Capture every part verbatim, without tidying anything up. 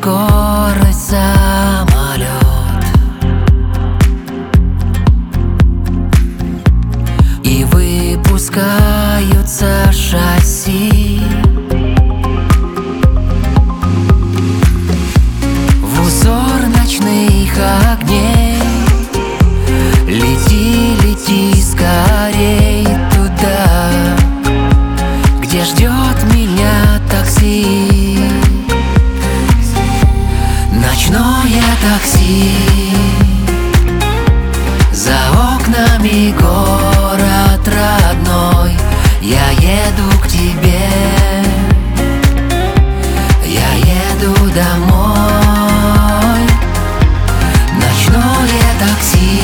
скорость самолет, и выпускаются шасси. В узор ночных огней лети, лети скорей туда, где ждет меня такси. Ночное такси, за окнами город родной. Я еду к тебе, я еду домой. Ночное такси,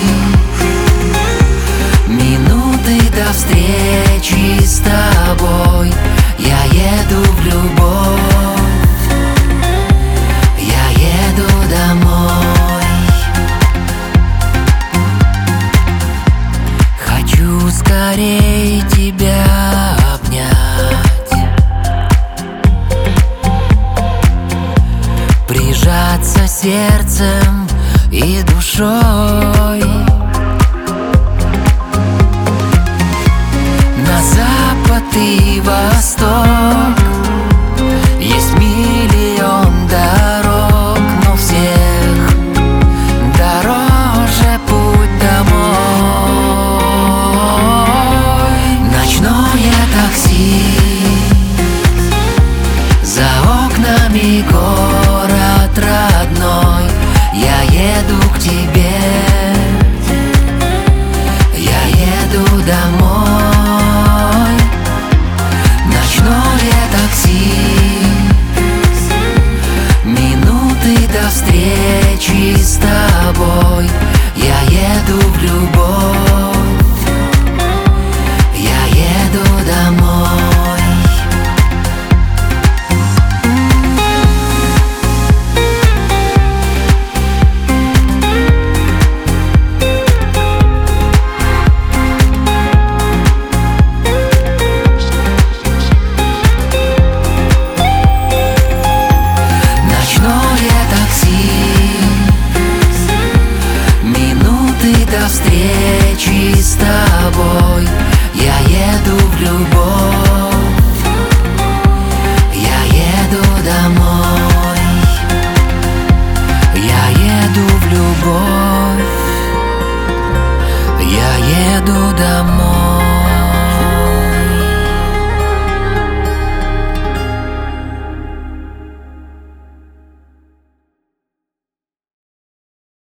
минуты до встречи с тобой. Я еду в любовь, я еду домой. Хочу скорей тебя обнять, прижаться сердцем и душой. На запад и восток